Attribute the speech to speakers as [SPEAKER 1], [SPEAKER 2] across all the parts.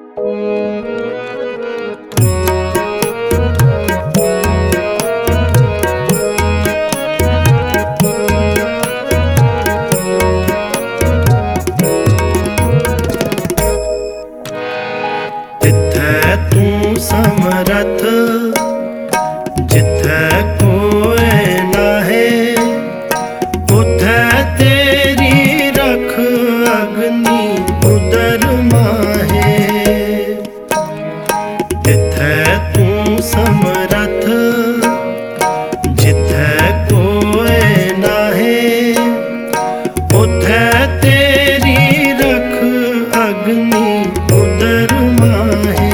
[SPEAKER 1] तिथै तू समरथ जिथै कोई नाहे, उथै तेरी रख अग्नि उदर माहे। तिथै तू समरथ जिथै कोई नाहे, उथै तेरी रख अग्नि उदर माहे।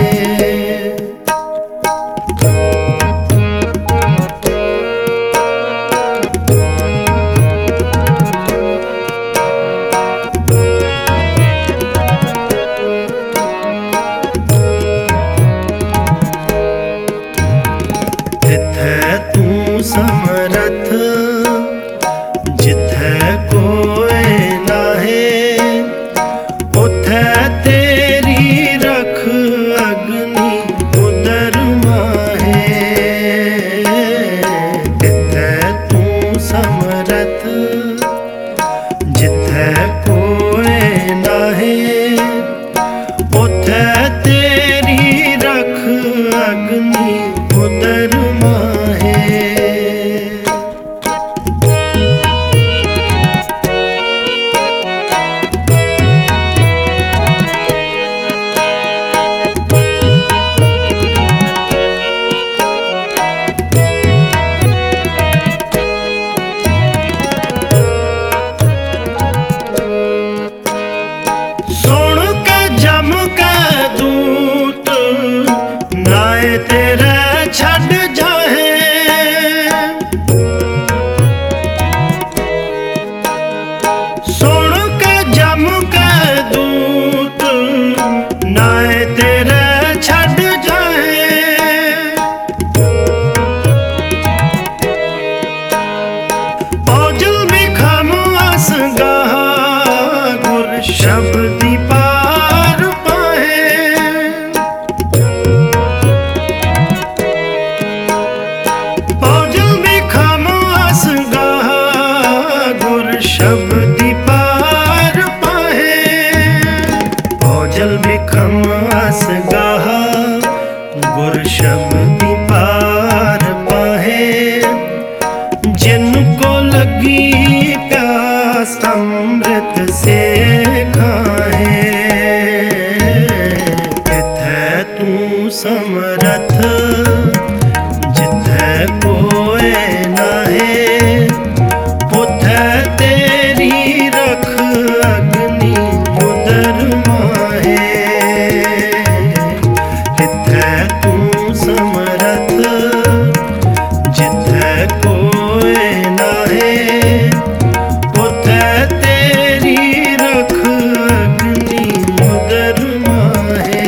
[SPEAKER 1] तिथै तू समरथ जिथै कोई नाहे, उथै तेरी रख अग्नि उदर माहे। तिथै तू समरथ जिथै कोई नाहे, उथै तेरी रख अग्नि उदर माहे। सुन के जम के दूत नाए तेरे छड़ जाहे, सुन के जम के दूत नाए तेरे छड़ जाहे। औजल बिखम असगाहा गुर शब्दी पार पाहे। औजल बिखम असगाहा गुर शब्दी पार पाहे। औजल बिखम असगाहा गुर शब्दी पार पाहे। जिनको लगी प्यास अमृत से खाए। तिथै तू समरथ जिथै कोई नाहे, उथै तेरी रख अग्नि उदर माहे। तिथै तू समरथ जिथै कोई नाहे, उथै तेरी रख अग्नि उदर माहे।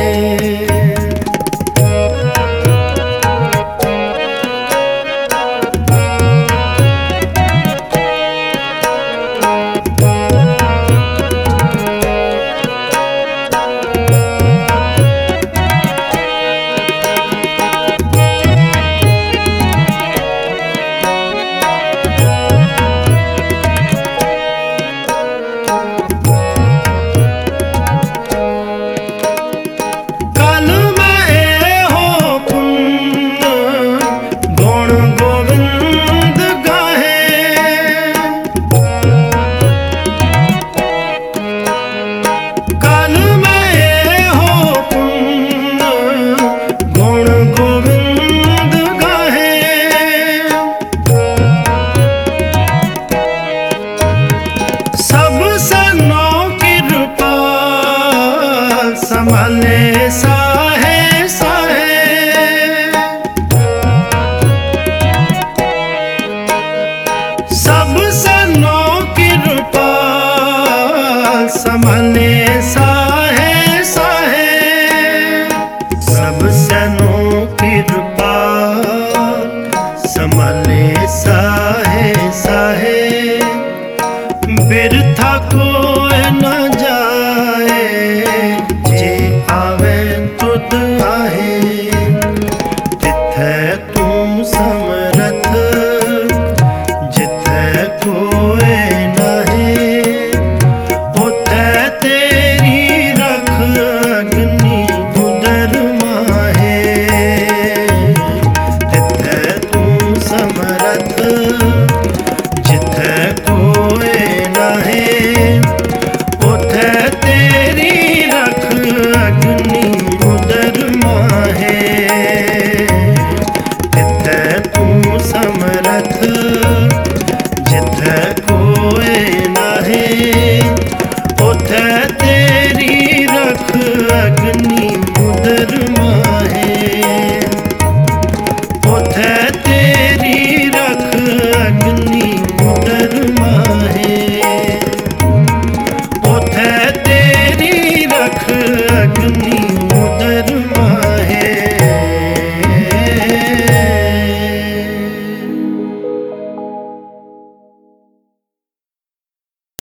[SPEAKER 1] कल मैं हो पुण्य गुण गोविंद गाहे। कल मैं हो पुण्य गुण गोविंद गाहे। सब सनो कृपा संभाले साहे साहे। सब सनो कृपा संभाले साहे साहे। सब सनो कृपा संभाले साहे साहे। बिरथा कोई न जाए जे आवे मेरी रख अग्नि उदर मां।